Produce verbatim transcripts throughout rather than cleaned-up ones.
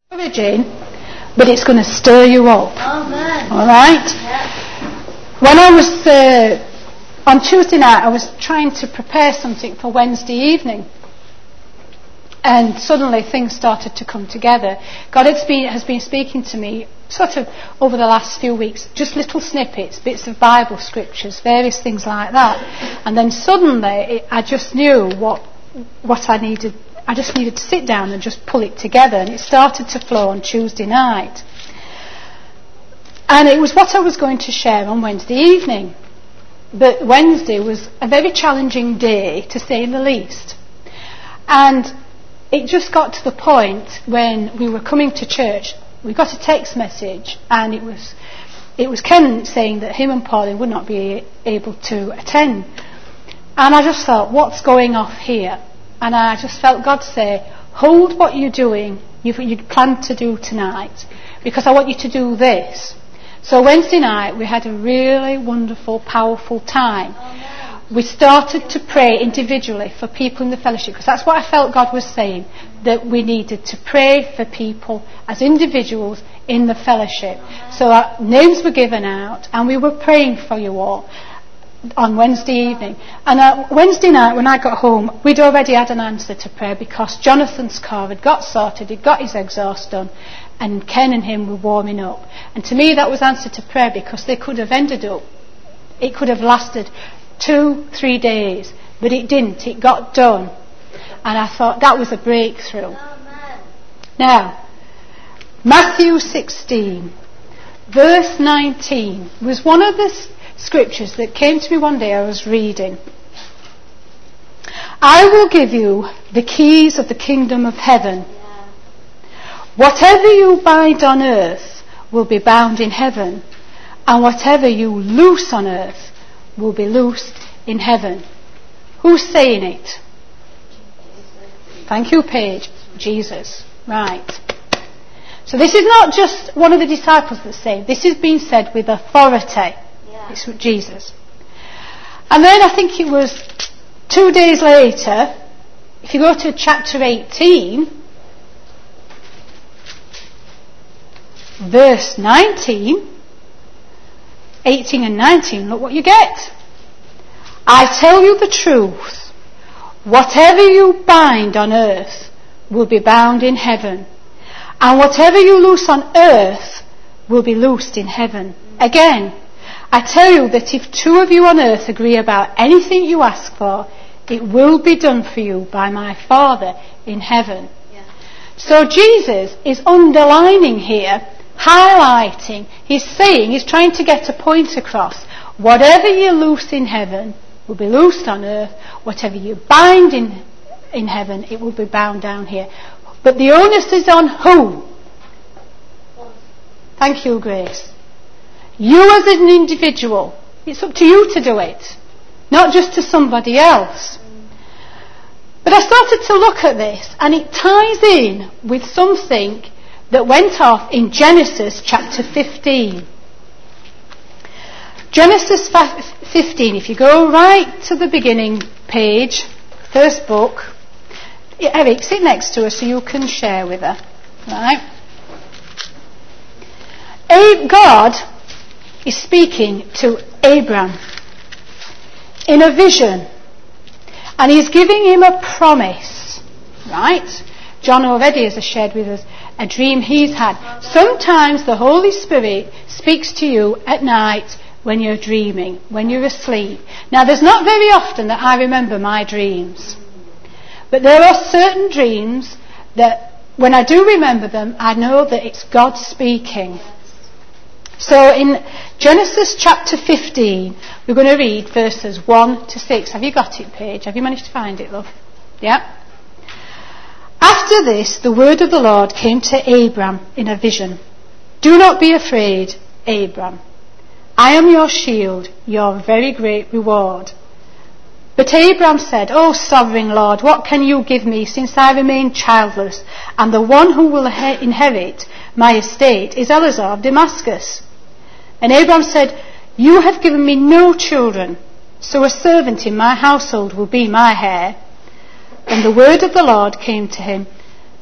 encouraging, but it's going to stir you up. Amen. All right? Yeah. When I was uh, on Tuesday night, I was trying to prepare something for Wednesday evening, and suddenly things started to come together. God has been, has been speaking to me sort of over the last few weeks, just little snippets, bits of Bible scriptures, various things like that. And then suddenly it, I just knew what what I needed. I just needed to sit down and just pull it together, and it started to flow on Tuesday night. And it was what I was going to share on Wednesday evening. But Wednesday was a very challenging day, to say the least. And it just got to the point when we were coming to church, we got a text message, and it was it was Ken saying that him and Pauline would not be able to attend. And I just thought, what's going off here? And I just felt God say, hold what you're doing, you've, you planned to do tonight, because I want you to do this. So Wednesday night we had a really wonderful, powerful time. We started to pray individually for people in the fellowship, because that's what I felt God was saying, that we needed to pray for people as individuals in the fellowship. So our names were given out, and we were praying for you all on Wednesday evening. And uh, Wednesday night when I got home, we'd already had an answer to prayer, because Jonathan's car had got sorted, he'd got his exhaust done, and Ken and him were warming up. And to me that was answer to prayer, because they could have ended up, it could have lasted two, three days, but it didn't. It got done. And I thought that was a breakthrough. Amen. Now, Matthew sixteen, verse nineteen, was one of the scriptures that came to me one day I was reading. I will give you the keys of the kingdom of heaven. Yeah. Whatever you bind on earth will be bound in heaven, and whatever you loose on earth will be loosed in heaven. Who's saying it? Thank you, Paige. Jesus. Right. So this is not just one of the disciples that's saying. This is being said with authority. Yeah. It's with Jesus. And then I think it was two days later, if you go to chapter eighteen, verse nineteen, eighteen and nineteen, look what you get. I tell you the truth. Whatever you bind on earth will be bound in heaven, and whatever you loose on earth will be loosed in heaven. Again, I tell you that if two of you on earth agree about anything you ask for, it will be done for you by my Father in heaven. Yeah. So Jesus is underlining here, highlighting, he's saying, he's trying to get a point across. Whatever you loose in heaven will be loosed on earth. Whatever you bind in in heaven, it will be bound down here. But the onus is on who? Thank you, Grace. You as an individual. It's up to you to do it, not just to somebody else. But I started to look at this, and it ties in with something that went off in Genesis chapter fifteen. Genesis fifteen, if you go right to the beginning page, first book. Eric, sit next to her so you can share with her. Right? God is speaking to Abram in a vision, and he's giving him a promise. Right? John already has shared with us a dream he's had. Sometimes the Holy Spirit speaks to you at night when you're dreaming, when you're asleep. Now, there's not very often that I remember my dreams, but there are certain dreams that when I do remember them, I know that it's God speaking. So in Genesis chapter fifteen, we're going to read verses one to six. Have you got it, Paige? Have you managed to find it, love? Yeah? After this, the word of the Lord came to Abram in a vision. Do not be afraid, Abram. I am your shield, your very great reward. But Abram said, O sovereign Lord, what can you give me, since I remain childless, and the one who will inherit my estate is Eleazar of Damascus? And Abram said, you have given me no children, so a servant in my household will be my heir. And the word of the Lord came to him,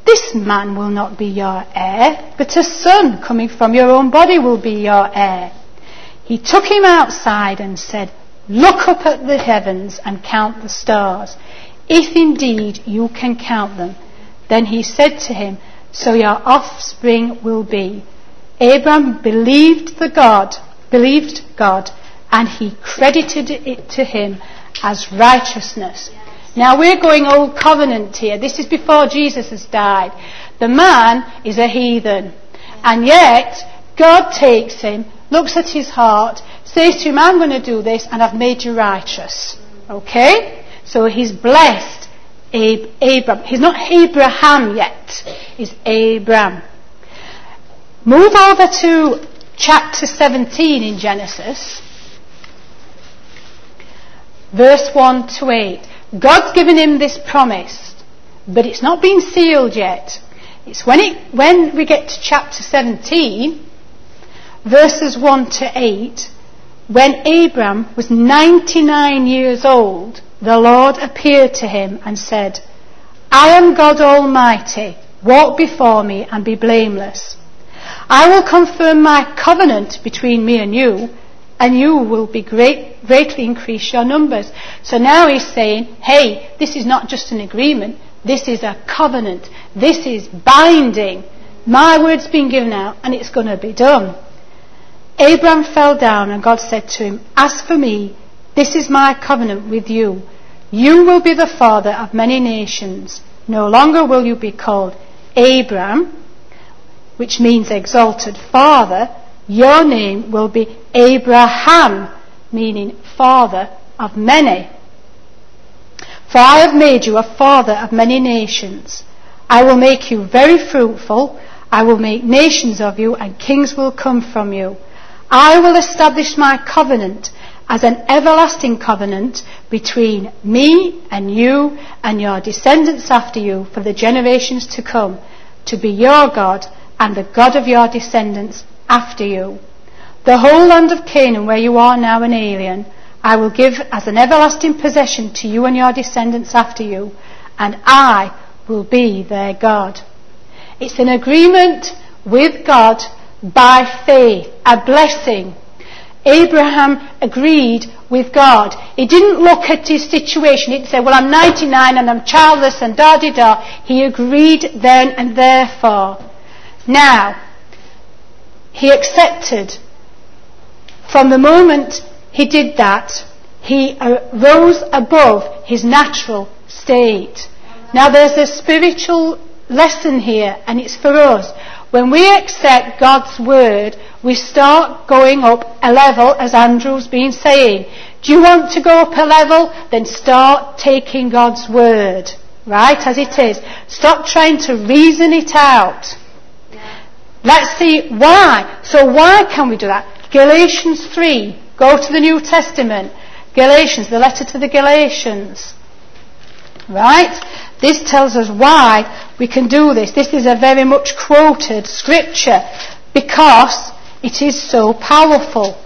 This man will not be your heir, but a son coming from your own body will be your heir. He took him outside and said, look up at the heavens and count the stars, if indeed you can count them. Then he said to him, so your offspring will be. Abraham believed the God, believed God, and he credited it to him as righteousness. Now we're going old covenant here. This is before Jesus has died. The man is a heathen. And yet, God takes him, looks at his heart, says to him, I'm going to do this and I've made you righteous. Okay? So he's blessed Ab- Abram. He's not Abraham yet. He's Abram. Move over to chapter seventeen in Genesis. Verse one to eight. God's given him this promise, but it's not been sealed yet. It's when it when we get to chapter seventeen, verses one to eight, when Abram was ninety-nine years old, the Lord appeared to him and said, I am God Almighty, walk before me and be blameless. I will confirm my covenant between me and you, and you will be great, greatly increase your numbers. So now he's saying, hey, this is not just an agreement, this is a covenant, this is binding. My word's been given out and it's going to be done. Abram fell down and God said to him, as for me, this is my covenant with you. You will be the father of many nations. No longer will you be called Abram, which means exalted father. Your name will be Abraham, meaning father of many. For I have made you a father of many nations. I will make you very fruitful. I will make nations of you, and kings will come from you. I will establish my covenant as an everlasting covenant between me and you and your descendants after you for the generations to come, to be your God and the God of your descendants after you. The whole land of Canaan, where you are now an alien, I will give as an everlasting possession to you and your descendants after you, and I will be their God. It's an agreement with God by faith, a blessing. Abraham agreed with God. He didn't look at his situation. He didn't say, well, I'm ninety-nine and I'm childless and da-di-da. He agreed then and therefore. Now, he accepted. From the moment he did that, he rose above his natural state. Now there's a spiritual lesson here, and it's for us. When we accept God's word, we start going up a level, as Andrew's been saying. Do you want to go up a level? Then start taking God's word, right, as it is. Stop trying to reason it out. Let's see why. So why can we do that? Galatians three. Go to the New Testament. Galatians, the letter to the Galatians. Right? This tells us why we can do this. This is a very much quoted scripture because it is so powerful.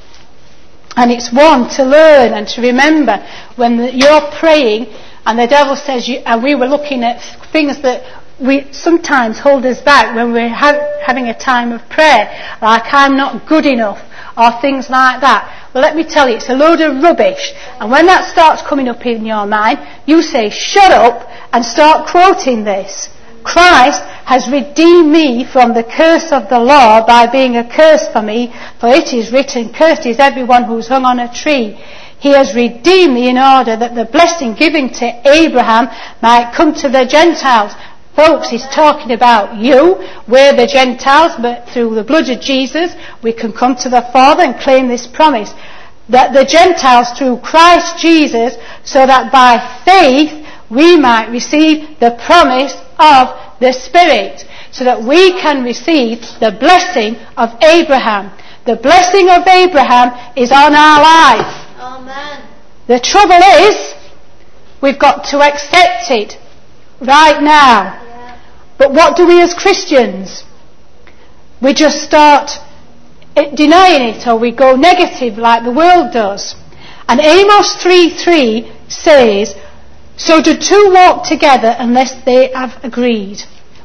And it's one to learn and to remember when you're praying and the devil says, you, and we were looking at things that we sometimes hold us back when we're ha- having a time of prayer, like I'm not good enough or things like that. Well, let me tell you, it's a load of rubbish. And when that starts coming up in your mind, you say, shut up, and start quoting this. Christ has redeemed me from the curse of the law by being a curse for me, for it is written, cursed is everyone who's hung on a tree. He has redeemed me in order that the blessing given to Abraham might come to the Gentiles. Folks, he's talking about you. We're the Gentiles, but through the blood of Jesus, we can come to the Father and claim this promise. That the Gentiles through Christ Jesus, so that by faith we might receive the promise of the Spirit. So that we can receive the blessing of Abraham. The blessing of Abraham is on our life. Amen. The trouble is, we've got to accept it right now. But what do we as Christians? We just start denying it, or we go negative like the world does. And Amos three three says, so do two walk together unless they have agreed?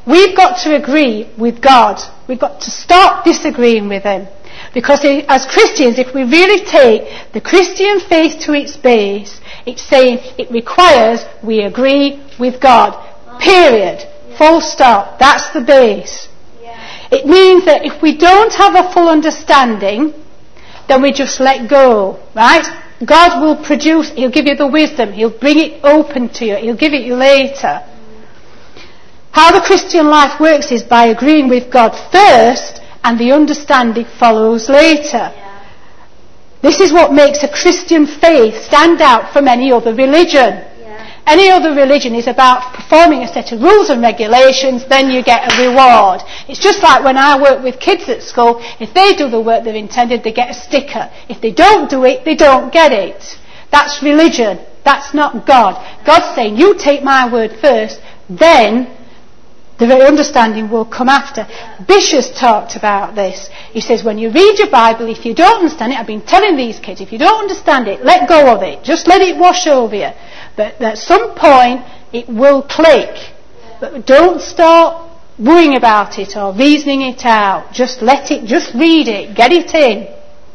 we've got to agree with God. We've got to stop disagreeing with him. Because as Christians, if we really take the Christian faith to its base, it's saying it requires we agree with God. Period. Yeah. Full stop. That's the base. Yeah. It means that if we don't have a full understanding, then we just let go. Right? God will produce, he'll give you the wisdom, he'll bring it open to you, he'll give it you later. How the Christian life works is by agreeing with God first, and the understanding follows later. Yeah. This is what makes a Christian faith stand out from any other religion. Yeah. Any other religion is about performing a set of rules and regulations, then you get a reward. It's just like when I work with kids at school, if they do the work they've intended, they get a sticker. If they don't do it, they don't get it. That's religion. That's not God. God's saying, you take my word first, then the understanding will come after. Bishop's talked about this. He says, when you read your Bible, if you don't understand it, I've been telling these kids, if you don't understand it, let go of it. Just let it wash over you. But at some point, it will click. But don't start worrying about it or reasoning it out. Just let it, just read it, get it in.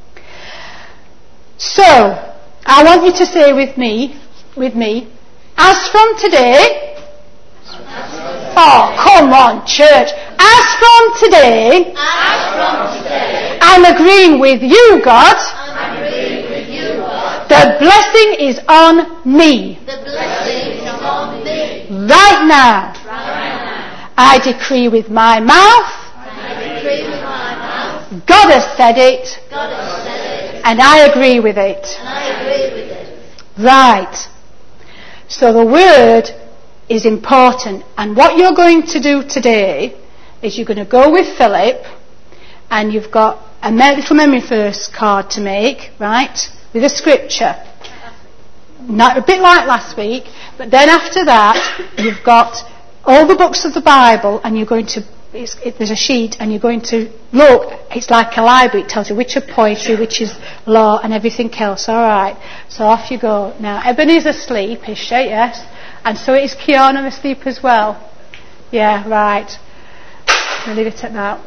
So, I want you to say with me, with me, as from today, oh, come on, church. As from today, As from today I'm agreeing with you, God. I'm agreeing with you, God. The blessing is on me. The blessing is on me. Right now. Right now. I decree with my mouth. I decree with my mouth. God has said it. God has said it. And I agree with it. And I agree with it. Right. So the word is important, and what you're going to do today is you're going to go with Philip, and you've got a little memory verse card to make, right, with a scripture, not a bit like last week, but then after that you've got all the books of the Bible, and you're going to it's, it, there's a sheet, and you're going to look. It's like a library. It tells you which are poetry, which is law, and everything else. All right, so off you go. Now Ebony's asleep, is she? Yes. And so is Kiana asleep as well? Yeah, right. I'll leave it at that.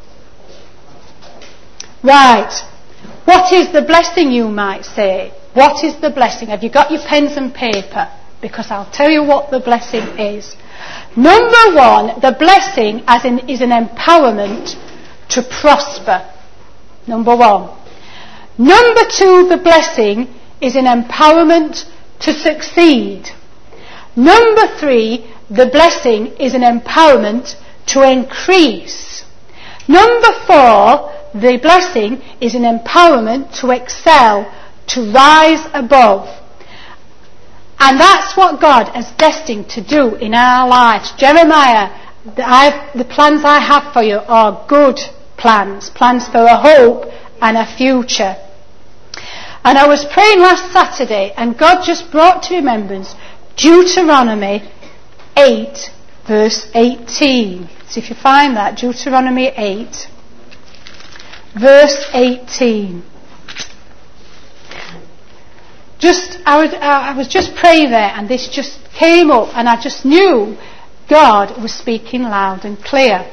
Right. What is the blessing, you might say? What is the blessing? Have you got your pens and paper? Because I'll tell you what the blessing is. Number one, the blessing as in, is an empowerment to prosper. Number one. Number two, the blessing is an empowerment to succeed. Number three, the blessing is an empowerment to increase. Number four, the blessing is an empowerment to excel, to rise above. And that's what God has destined to do in our lives. Jeremiah, the, I've, the plans I have for you are good plans, plans for a hope and a future. And I was praying last Saturday, and God just brought to remembrance Deuteronomy eight, verse eighteen. So if you find that, Deuteronomy eight, verse eighteen. Just, I, would, I was just praying there, and this just came up, and I just knew God was speaking loud and clear.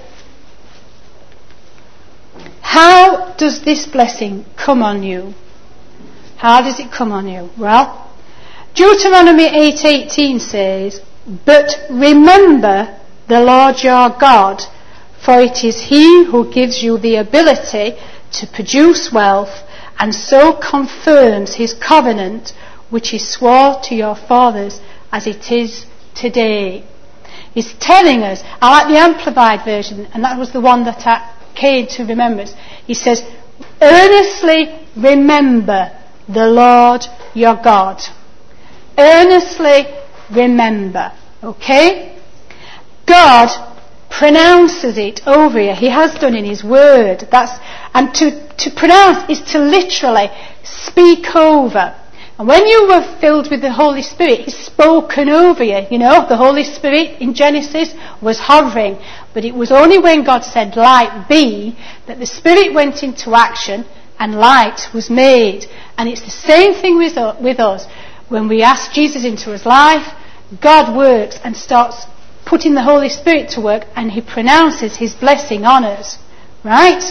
How does this blessing come on you? How does it come on you? Well, Deuteronomy eight eighteen says, "But remember the Lord your God, for it is He who gives you the ability to produce wealth, and so confirms His covenant, which He swore to your fathers, as it is today." He's telling us, I like the Amplified version, and that was the one that I came to remembrance. He says, earnestly remember the Lord your God. Earnestly remember. Okay? God pronounces it over you. He has done in His word. That's and to, to pronounce is to literally speak over. And when you were filled with the Holy Spirit, He's spoken over you. You know, the Holy Spirit in Genesis was hovering. But it was only when God said, light be, that the Spirit went into action and light was made. And it's the same thing with, with us. When we ask Jesus into His life, God works and starts putting the Holy Spirit to work, and he pronounces his blessing on us. Right?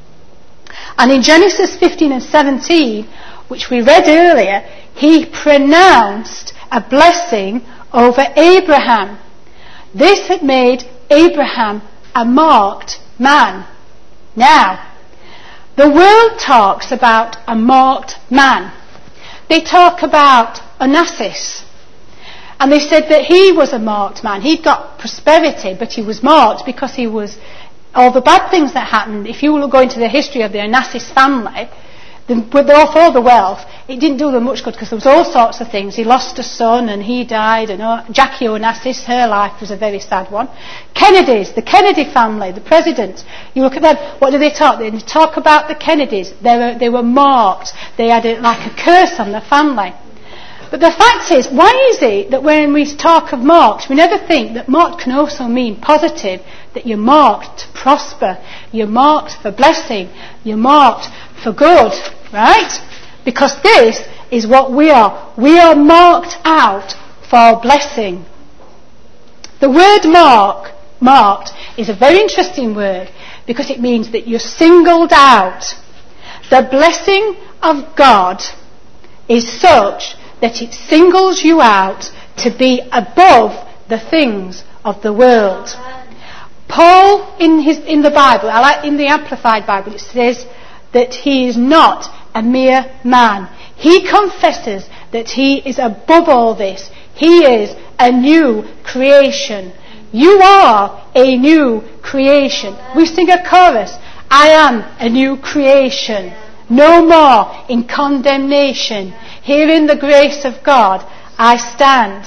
And in Genesis fifteen and seventeen, which we read earlier, he pronounced a blessing over Abraham. This had made Abraham a marked man. Now, the world talks about a marked man. They talk about Onassis. And they said that he was a marked man. He'd got prosperity, but he was marked because he was all the bad things that happened. If you will go into the history of the Onassis family, the, with all the wealth, it didn't do them much good because there was all sorts of things. He lost a son and he died, and oh, Jackie Onassis, her life was a very sad one. Kennedys, the Kennedy family, the president, you look at them, what do they talk? They talk about the Kennedys. They were, they were marked. They had a, like a curse on the family. But the fact is, why is it that when we talk of marked, we never think that marked can also mean positive, that you're marked to prosper, you're marked for blessing, you're marked for good, right? Because this is what we are. We are marked out for blessing. The word mark, marked, is a very interesting word because it means that you're singled out. The blessing of God is such that it singles you out to be above the things of the world. Paul, in his in the Bible, I like in the Amplified Bible, it says that he is not a mere man. He confesses that he is above all this. He is a new creation. You are a new creation. We sing a chorus. I am a new creation. No more in condemnation. Here in the grace of God I stand.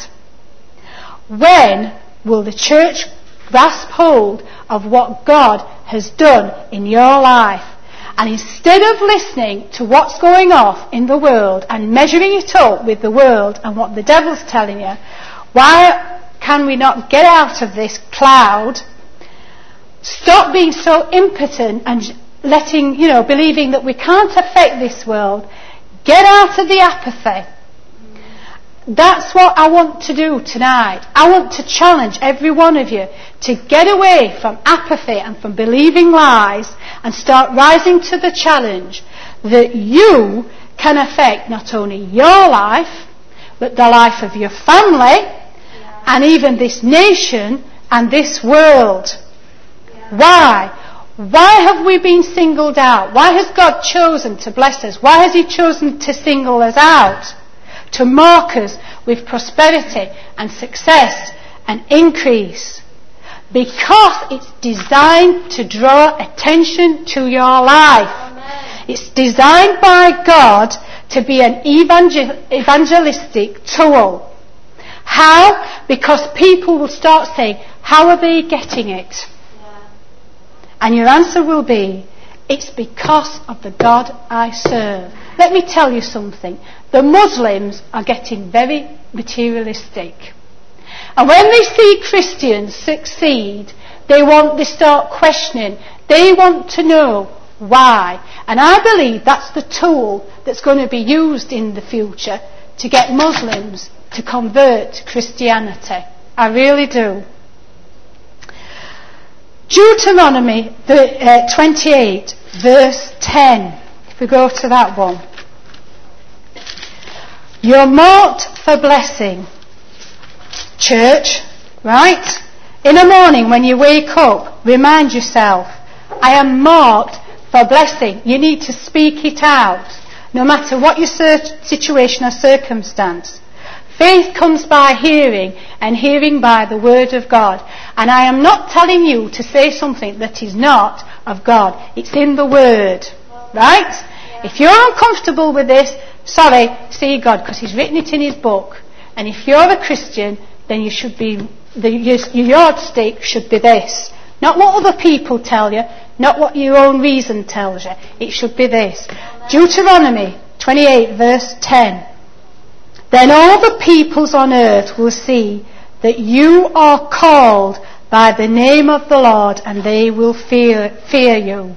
When will the church grasp hold of what God has done in your life? And instead of listening to what's going off in the world and measuring it up with the world and what the devil's telling you, why can we not get out of this cloud, stop being so impotent and letting, you know, believing that we can't affect this world, get out of the apathy. That's what I want to do tonight. I want to challenge every one of you to get away from apathy and from believing lies and start rising to the challenge that you can affect not only your life, but the life of your family, yeah, and even this nation and this world. Yeah. Why? Why have we been singled out? Why has God chosen to bless us? Why has He chosen to single us out? To mark us with prosperity and success and increase. Because it's designed to draw attention to your life. Amen. It's designed by God to be an evangel- evangelistic tool. How? Because people will start saying, how are they getting it? Yeah. And your answer will be, it's because of the God I serve. Let me tell you something. The Muslims are getting very materialistic. And when they see Christians succeed, they want, they start questioning. They want to know why. And I believe that's the tool that's going to be used in the future to get Muslims to convert to Christianity. I really do. Deuteronomy twenty-eight, verse ten. If we go to that one. You're marked for blessing. Church, right? In the morning when you wake up, remind yourself, I am marked for blessing. You need to speak it out, no matter what your situation or circumstance. Faith comes by hearing, and hearing by the word of God. And I am not telling you to say something that is not of God. It's in the word, right? If you're uncomfortable with this, sorry, see God, because He's written it in His book. And if you're a Christian, then you should be, the, your, your yardstick should be this. Not what other people tell you, not what your own reason tells you. It should be this. Deuteronomy twenty-eight, verse ten. Then all the peoples on earth will see that you are called by the name of the Lord, and they will fear, fear you.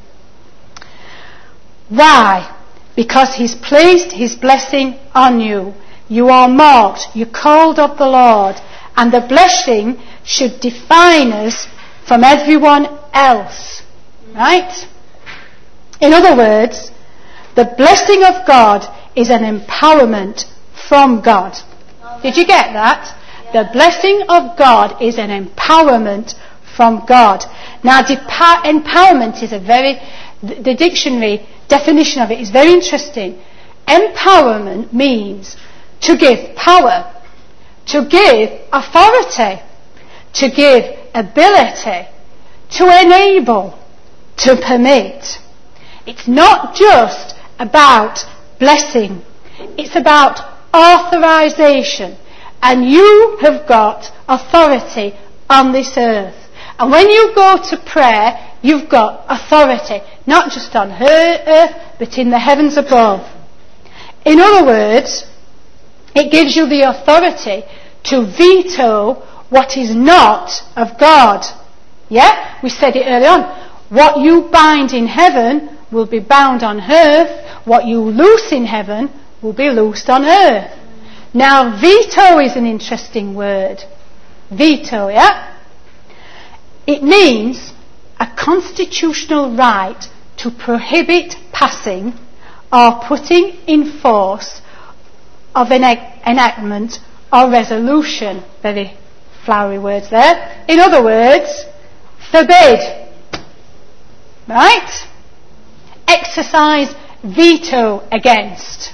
Why? Because He's placed His blessing on you. You are marked. You're called of the Lord. And the blessing should define us from everyone else. Right? In other words, the blessing of God is an empowerment from God. Did you get that? The blessing of God is an empowerment from God. Now, depa- empowerment is a very, the dictionary definition of it is very interesting. Empowerment means to give power, to give authority, to give ability, to enable, to permit. It's not just about blessing. It's about authorization. And you have got authority on this earth. And when you go to prayer, you've got authority, not just on her earth, but in the heavens above. In other words, it gives you the authority to veto what is not of God. Yeah? We said it earlier on. What you bind in heaven will be bound on earth. What you loose in heaven will be loosed on earth. Now, veto is an interesting word. Veto, yeah? It means a constitutional right to prohibit passing or putting in force of an enactment or resolution. Very flowery words there. In other words, forbid. Right? Exercise veto against.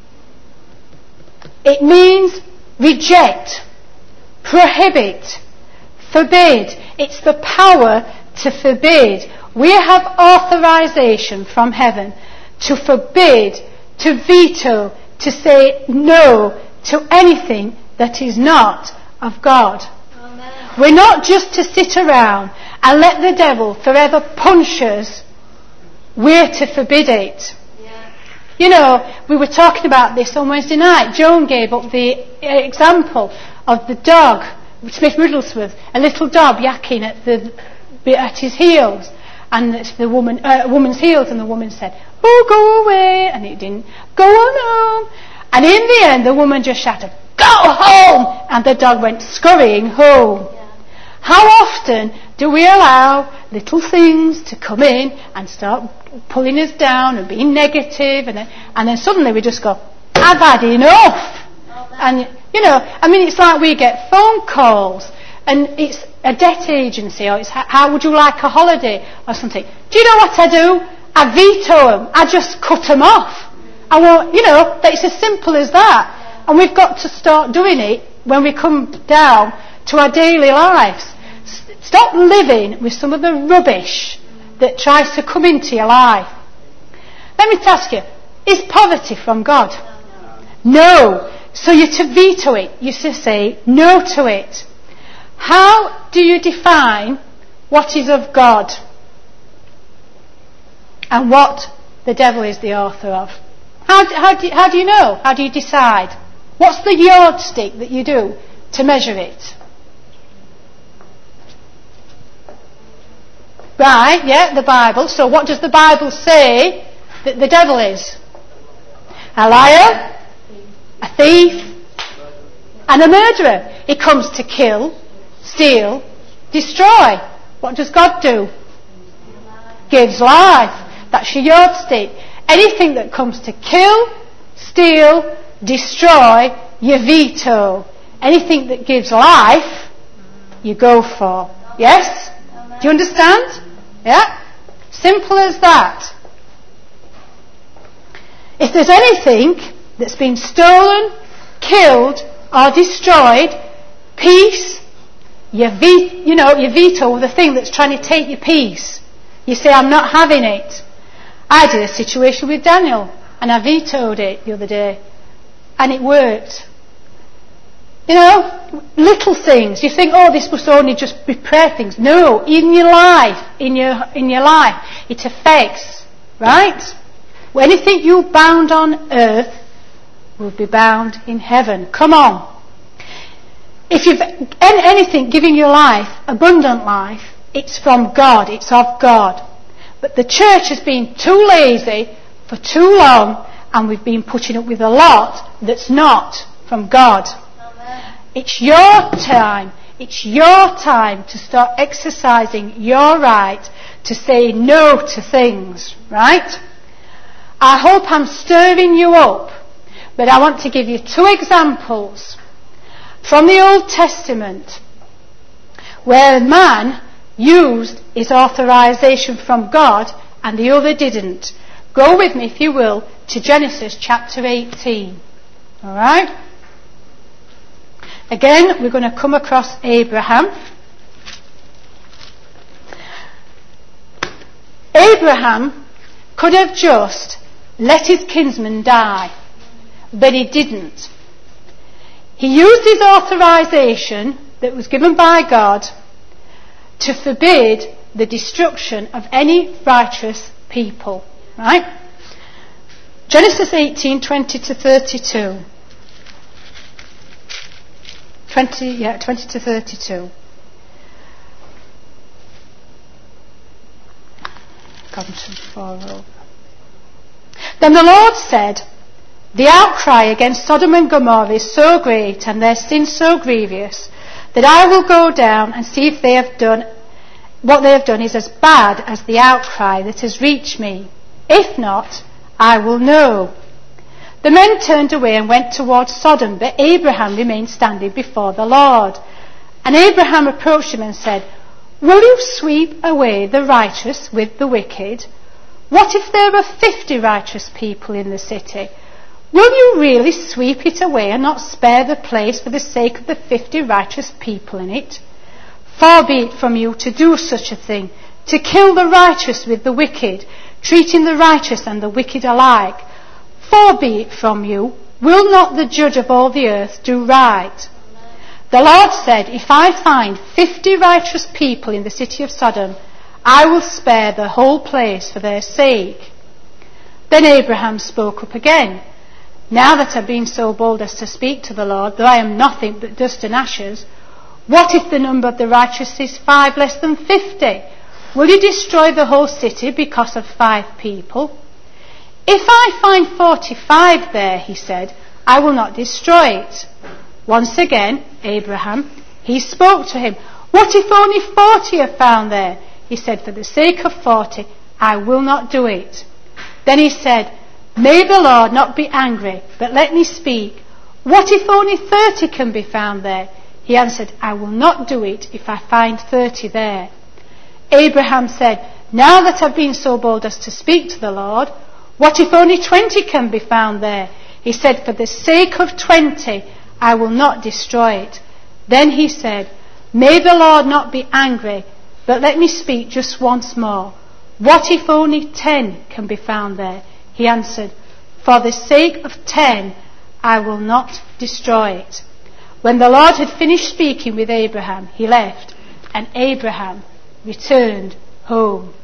It means reject, prohibit, forbid. It's the power to forbid. We have authorization from heaven to forbid, to veto, to say no to anything that is not of God. Amen. We're not just to sit around and let the devil forever punch us. We're to forbid it. Yeah. You know, we were talking about this on Wednesday night. Joan gave up the example of the dog, Smith Riddlesworth, a little dog yakking at the at his heels, and it's the woman, uh, woman's heels, and the woman said, "Oh, go away," and it didn't. Go on home, and in the end, the woman just shouted, "Go home!" and the dog went scurrying home. Yeah. How often do we allow little things to come in and start pulling us down and being negative, and then, and then suddenly we just go, "I've had enough." And, you know, I mean, it's like we get phone calls, and it's a debt agency, or it's how would you like a holiday, or something. Do you know what I do? I veto them. I just cut them off. I won't, you know, it's as simple as that. And we've got to start doing it when we come down to our daily lives. Stop living with some of the rubbish that tries to come into your life. Let me ask you, is poverty from God? No. So you're to veto it. You're to say no to it. How do you define what is of God and what the devil is the author of? How, how, do, how do you know? How do you decide? What's the yardstick that you do to measure it? Right, yeah, the Bible. So what does the Bible say that the devil is? A liar, a thief, and a murderer. He comes to kill, steal, destroy. What does God do? Gives life. That's your yardstick. Anything that comes to kill, steal, destroy, you veto. Anything that gives life, you go for. Yes? Do you understand? Yeah? Simple as that. If there's anything that's been stolen, killed, or destroyed, peace, you, ve- you know, you veto the thing that's trying to take your peace. You say, I'm not having it. I did a situation with Daniel, and I vetoed it the other day, and it worked. You know, little things. You think, oh, this must only just be prayer things. No, in your life, in your in your life, it affects, right? Anything you bound on earth will be bound in heaven. Come on. If you've anything giving your life, abundant life, it's from God, it's of God. But the church has been too lazy for too long, and we've been putting up with a lot that's not from God. Amen. It's your time, It's your time to start exercising your right to say no to things, right? I hope I'm stirring you up, but I want to give you two examples from the Old Testament where a man used his authorization from God and the other didn't. Go with me, if you will, to Genesis chapter eighteen. All right? Again, we're going to come across Abraham. Abraham could have just let his kinsman die, but he didn't. He used his authorization that was given by God to forbid the destruction of any righteous people. Right? Genesis eighteen, twenty to thirty-two. twenty, yeah, twenty to thirty-two. Gone too far over. Then the Lord said, the outcry against Sodom and Gomorrah is so great and their sin so grievous that I will go down and see if they have done what they have done is as bad as the outcry that has reached me. If not, I will know. The men turned away and went towards Sodom, but Abraham remained standing before the Lord. And Abraham approached him and said, will you sweep away the righteous with the wicked? What if there are fifty righteous people in the city? Will you really sweep it away and not spare the place for the sake of the fifty righteous people in it? Far be it from you to do such a thing, to kill the righteous with the wicked, treating the righteous and the wicked alike. Far be it from you. Will not the judge of all the earth do right? The Lord said, if I find fifty righteous people in the city of Sodom, I will spare the whole place for their sake. Then Abraham spoke up again. Now that I've been so bold as to speak to the Lord, though I am nothing but dust and ashes, what if the number of the righteous is five less than fifty? Will you destroy the whole city because of five people? If I find forty-five there, he said, I will not destroy it. Once again, Abraham, he spoke to him. What if only forty are found there? He said, for the sake of forty, I will not do it. Then he said, may the Lord not be angry, but let me speak. What if only thirty can be found there? He answered, I will not do it if I find thirty there. Abraham said, now that I've been so bold as to speak to the Lord, what if only twenty can be found there? He said, for the sake of twenty, I will not destroy it. Then he said, may the Lord not be angry, but let me speak just once more. What if only ten can be found there? He answered, for the sake of ten, I will not destroy it. When the Lord had finished speaking with Abraham, he left, and Abraham returned home.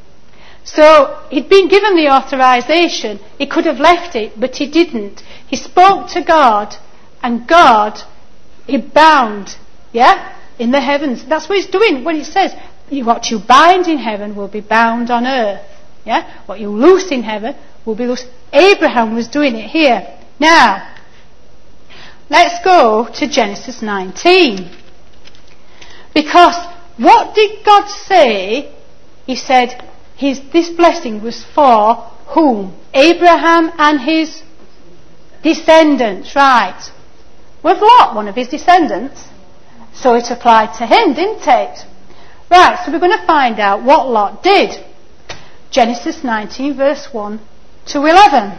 So he'd been given the authorization. He could have left it, but he didn't. He spoke to God, and God, he bound, yeah, in the heavens. That's what he's doing when he says, what you bind in heaven will be bound on earth. Yeah? What you loose in heaven will be loose. Abraham was doing it here. Now, let's go to Genesis nineteen. Because what did God say? He said his, this blessing was for whom? Abraham and his descendants, right? Was Lot one of his descendants? So it applied to him, didn't it? Right, so we're going to find out what Lot did. Genesis nineteen, verse one to eleven.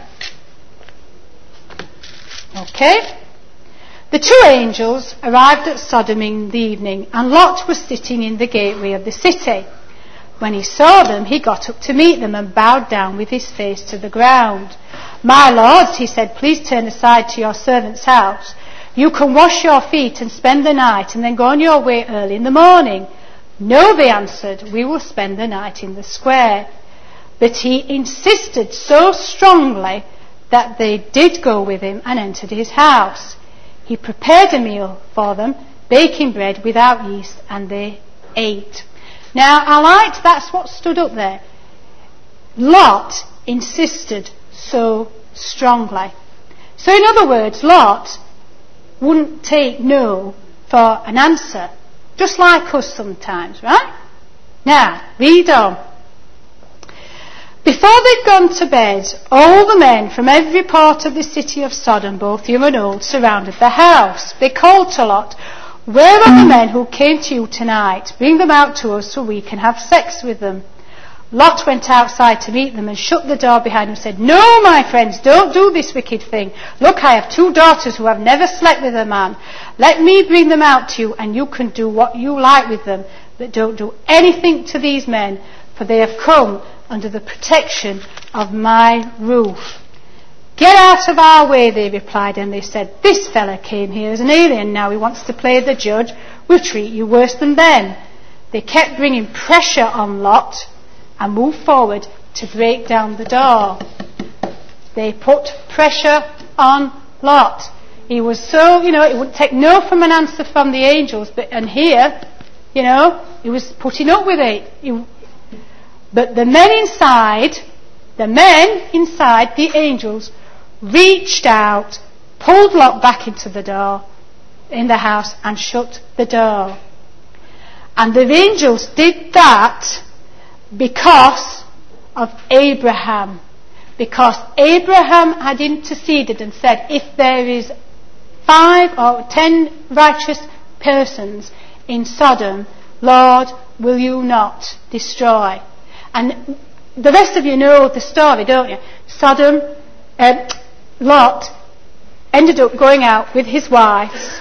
Okay? The two angels arrived at Sodom in the evening, and Lot was sitting in the gateway of the city. When he saw them, he got up to meet them and bowed down with his face to the ground. My lords, he said, please turn aside to your servant's house. You can wash your feet and spend the night and then go on your way early in the morning. No, they answered, we will spend the night in the square. But he insisted so strongly that they did go with him and entered his house. He prepared a meal for them, baking bread without yeast, and they ate. Now, I liked that's what stood up there. Lot insisted so strongly. So in other words, Lot wouldn't take no for an answer. just like us sometimes, right? Now, read on. Before they'd gone to bed, all the men from every part of the city of Sodom, both young and old, surrounded the house. They called to Lot, "Where are the men who came to you tonight? Bring them out to us so we can have sex with them." Lot went outside to meet them and shut the door behind him and said, "No, my friends, don't do this wicked thing. Look, I have two daughters who have never slept with a man. Let me bring them out to you and you can do what you like with them. But don't do anything to these men, for they have come under the protection of my roof." "Get out of our way," they replied, and they said, "This fella came here as an alien. Now he wants to play the judge. We'll treat you worse than them." They kept bringing pressure on Lot and moved forward to break down the door. They put pressure on Lot. He was so, you know, it would take no from an answer from the angels, but and here, you know, he was putting up with it. He, but the men inside, the men inside, the angels, reached out, pulled Lot back into the door, in the house, and shut the door. And the angels did that because of Abraham. Because Abraham had interceded and said, if there is five or ten righteous persons in Sodom, Lord, will you not destroy? And the rest of you know the story, don't you? Sodom, uh, Lot ended up going out with his wives,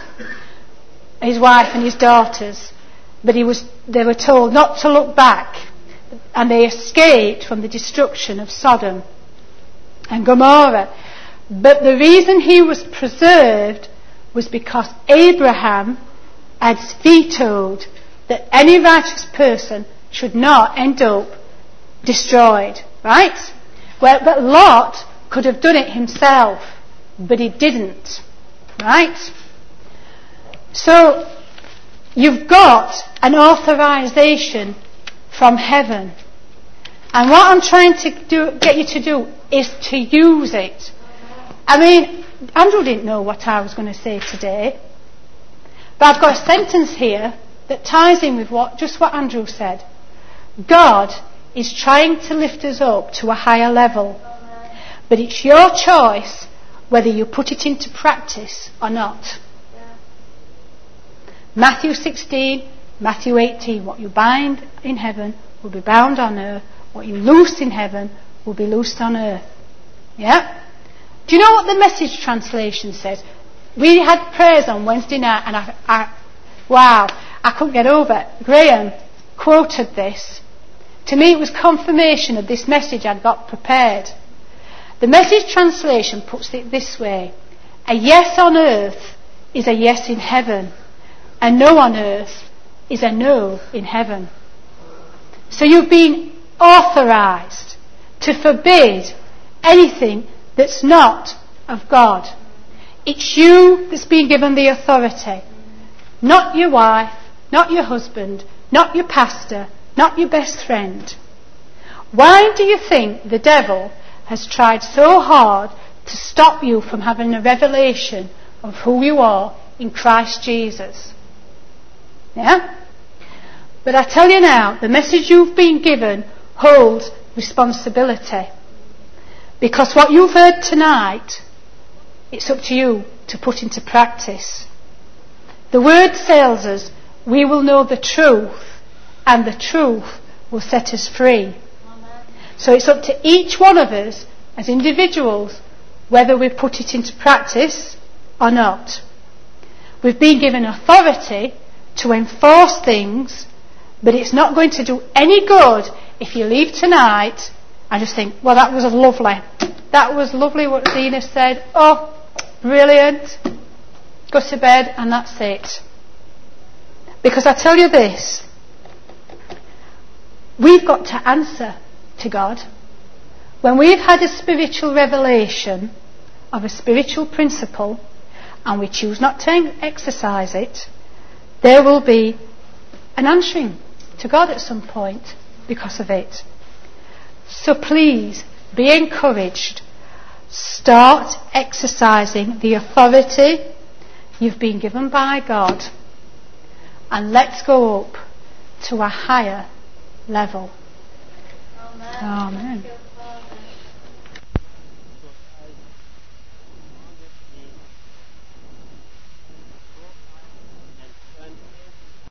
his wife and his daughters, but he was, they were told not to look back, and they escaped from the destruction of Sodom and Gomorrah. But the reason he was preserved was because Abraham had vetoed that any righteous person should not end up destroyed, right? Well, but Lot could have done it himself, but he didn't, right? So you've got an authorization from heaven, and what I'm trying to do, get you to do is to use it. I mean, Andrew didn't know what I was going to say today, but I've got a sentence here that ties in with what just what Andrew said. God is trying to lift us up to a higher level, but it's your choice whether you put it into practice or not. Matthew sixteen, Matthew eighteen, what you bind in heaven will be bound on earth, what you loose in heaven will be loosed on earth. Yeah? Do you know what the Message translation says? We had prayers on Wednesday night, and I, I wow, I couldn't get over it. Graham quoted this. To me, it was confirmation of this message I'd got prepared. The Message translation puts it this way: a yes on earth is a yes in heaven. A no on earth is a no in heaven. So you've been authorized to forbid anything that's not of God. It's you that's been given the authority. Not your wife, not your husband, not your pastor, not your best friend. Why do you think the devil has tried so hard to stop you from having a revelation of who you are in Christ Jesus? Yeah? But I tell you now, the message you've been given holds responsibility. Because what you've heard tonight, it's up to you to put into practice. The word tells us we will know the truth, and the truth will set us free. Amen. So it's up to each one of us as individuals whether we put it into practice or not. We've been given authority to enforce things, but it's not going to do any good if you leave tonight and just think, well, that was lovely. That was lovely what Zena said. Oh, brilliant. Go to bed and that's it. Because I tell you this, we've got to answer to God. When we've had a spiritual revelation of a spiritual principle and we choose not to exercise it, there will be an answering to God at some point because of it. So please, be encouraged. Start exercising the authority you've been given by God. and let's go up to a higher level. Amen. Amen.